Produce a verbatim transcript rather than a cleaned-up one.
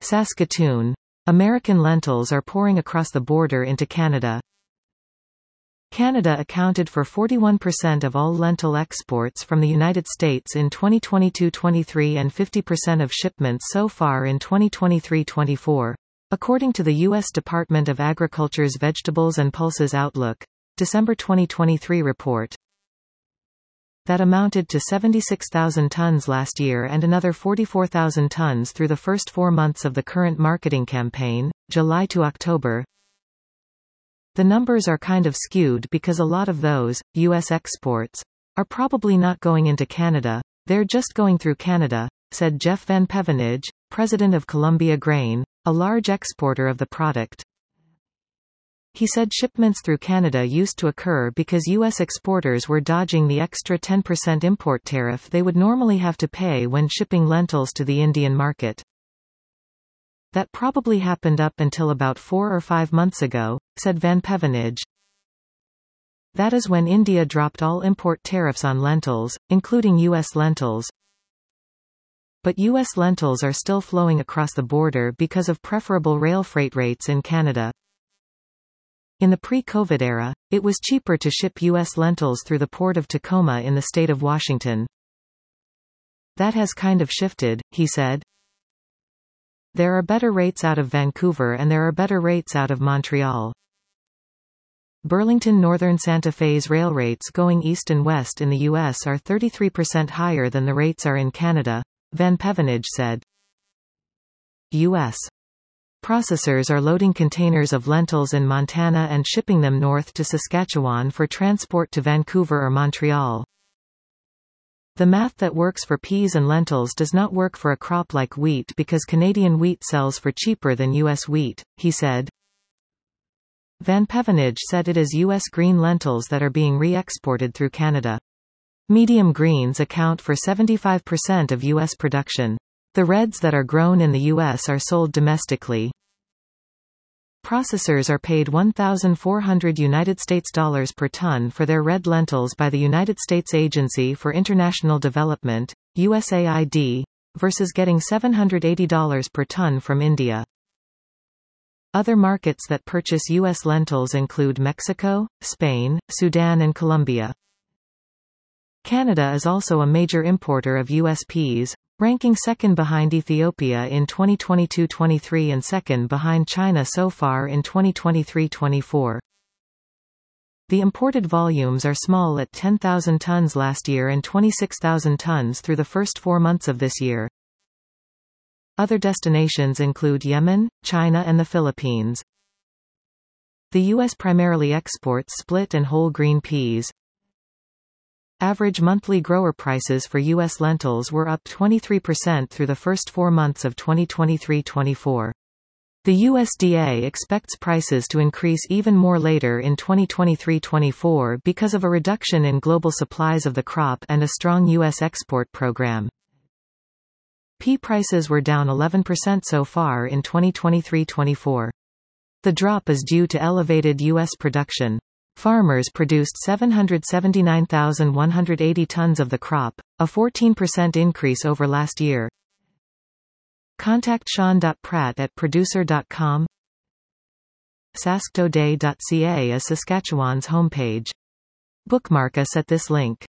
Saskatoon. American lentils are pouring across the border into Canada. Canada accounted for forty-one percent of all lentil exports from the United States in twenty twenty-two twenty-three and fifty percent of shipments so far in twenty twenty-three twenty-four. According to the U S Department of Agriculture's Vegetables and Pulses Outlook, December twenty twenty-three report, that amounted to seventy-six thousand tons last year and another forty-four thousand tons through the first four months of the current marketing campaign, July to October. The numbers are kind of skewed because a lot of those, U S exports, are probably not going into Canada, they're just going through Canada, said Jeff Van Pevenage, president of Columbia Grain, a large exporter of the product. He said shipments through Canada used to occur because U S exporters were dodging the extra ten percent import tariff they would normally have to pay when shipping lentils to the Indian market. That probably happened up until about four or five months ago, said Van Pevenage. That is when India dropped all import tariffs on lentils, including U S lentils. But U S lentils are still flowing across the border because of preferable rail freight rates in Canada. In the pre-COVID era, it was cheaper to ship U S lentils through the port of Tacoma in the state of Washington. That has kind of shifted, he said. There are better rates out of Vancouver and there are better rates out of Montreal. Burlington Northern Santa Fe's rail rates going east and west in the U S are thirty-three percent higher than the rates are in Canada, Van Pevenage said. U S processors are loading containers of lentils in Montana and shipping them north to Saskatchewan for transport to Vancouver or Montreal. The math that works for peas and lentils does not work for a crop like wheat because Canadian wheat sells for cheaper than U S wheat, he said. Van Pevenage said it is U S green lentils that are being re-exported through Canada. Medium greens account for seventy-five percent of U S production. The reds that are grown in the U S are sold domestically. Processors are paid one thousand four hundred United States dollars per ton for their red lentils by the United States Agency for International Development, U S A I D, versus getting seven hundred eighty dollars per ton from India. Other markets that purchase U S lentils include Mexico, Spain, Sudan and Colombia. Canada is also a major importer of U S peas, ranking second behind Ethiopia in twenty twenty-two twenty-three and second behind China so far in twenty twenty-three twenty-four. The imported volumes are small at ten thousand tons last year and twenty-six thousand tons through the first four months of this year. Other destinations include Yemen, China and the Philippines. The U S primarily exports split and whole green peas. Average monthly grower prices for U S lentils were up twenty-three percent through the first four months of twenty twenty-three twenty-four. The U S D A expects prices to increase even more later in twenty twenty-three twenty-four because of a reduction in global supplies of the crop and a strong U S export program. Pea prices were down eleven percent so far in twenty twenty-three twenty-four. The drop is due to elevated U S production. Farmers produced seven hundred seventy-nine thousand one hundred eighty tons of the crop, a fourteen percent increase over last year. Contact Sean Pratt at producer dot com. sasktoday dot c a is Saskatchewan's homepage. Bookmark us at this link.